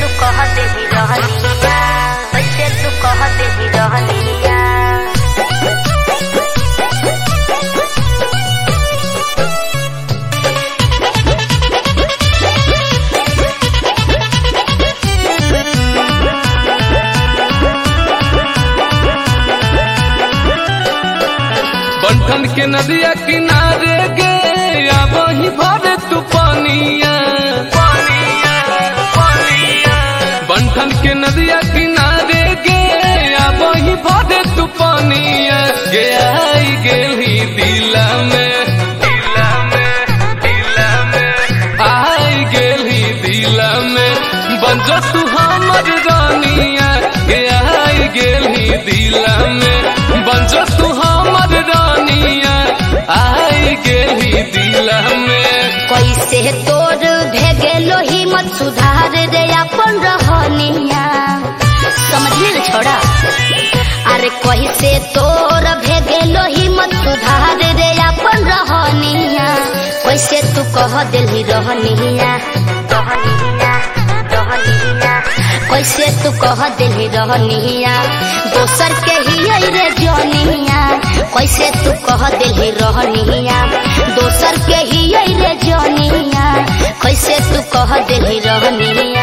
तू कहते ही रहनिया, कैसे तू कहते ही रहनिया। बंठन के नदिया किनारे गे या वही भरे तू पानिया, बंठन के नदिया किनारे गे या वही भरे तू पानिया। गे आई गेली दिला में, आई गेली दिला में बंज तू हमर रानिया। गे आई गेली दिला में बंज तू हमर रानिया, आई गेली दिला में। कैसे तोर भेगेलो हिम्मत सुधार दे अपन रहनिया, समझली रे छोड़ा। अरे कैसे तोर भेगेलो हिम्मत सुधार दे अपन रहनिया, कैसे तू कह दिली रहनिया, रहनिया रहनिया। कैसे तू कह दिली रहनिया दोसर के ही रे जनिया, कैसे तू कह दिली रहनिया दोसर के ही रे जनिया, कैसे तू कह दिली रहनिया।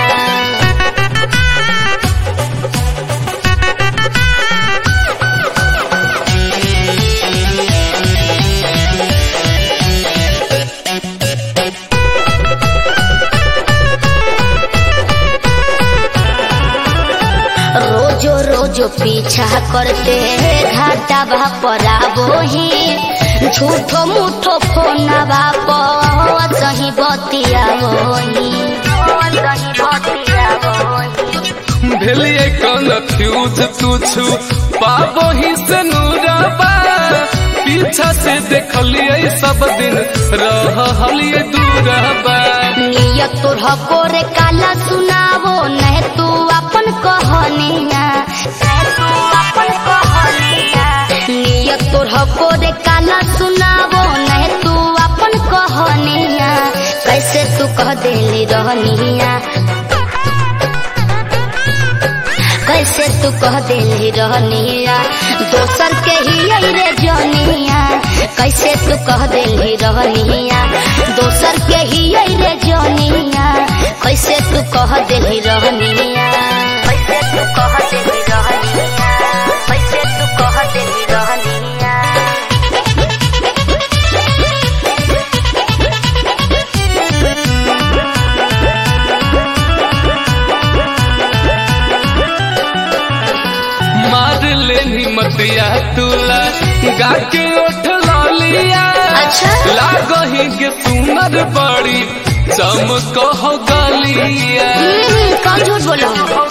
रोजो रोजो पीछा करते घाटा भापरा बोही, झूठो मूठो फोना बाप सही बतिया बोही, सही बतिया बोही। भेलिए कन्फ्यूज तुझू पाबो ही से नूरबा, पीछा से देखलिए सब दिन रहलिए दूरबा। नियत तोर कोरे काला सुनावो नहीं तू अपन कहनिया, तू अपन कहनिया। नियत तोर कोरे काला सुनावो नहीं तू अपन कहनिया, कैसे तू कह देली रहनिया, कैसे तू कह देली रहनिया दोसर के ही रे जनिया, कैसे तू कह देली रहनिया दोसर के ही रे जनिया, कैसे तू कह देली रहनिया, कैसे तू कह देली रहनिया, कैसे तू कह देली रहनिया। मार लेनी मतिया तुला गाके उठ लिया, अच्छा लागही के सुनर बड़ी चमको हो गलिया, कौन झूठ बोलो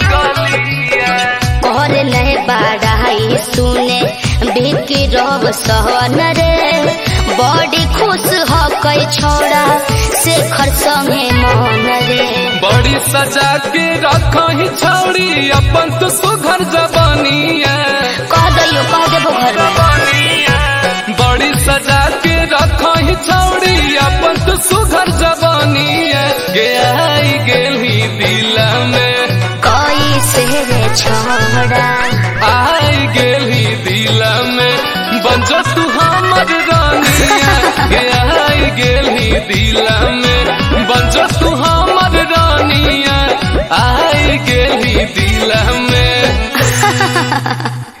कहरे नहीं बाढ़ाई सुने बिकी रब सहन रे, बड़ी खुश हो कई छोड़ा शेखर संगे मोहन रे। बड़ी सजा के रखही छौड़ी अपन तो सुघर जबानिया, कह देबो घर में। बड़ी सजा के रखही छौड़ी अपन तो सुघर जबानिया। गे आई गेली दिला में कैसे रे छोड़ा, आई गेली दिला में बंज तू हमर रानिया। गे आई गेली दिला में बंज तू हमर रानिया, आई गेली दिला में।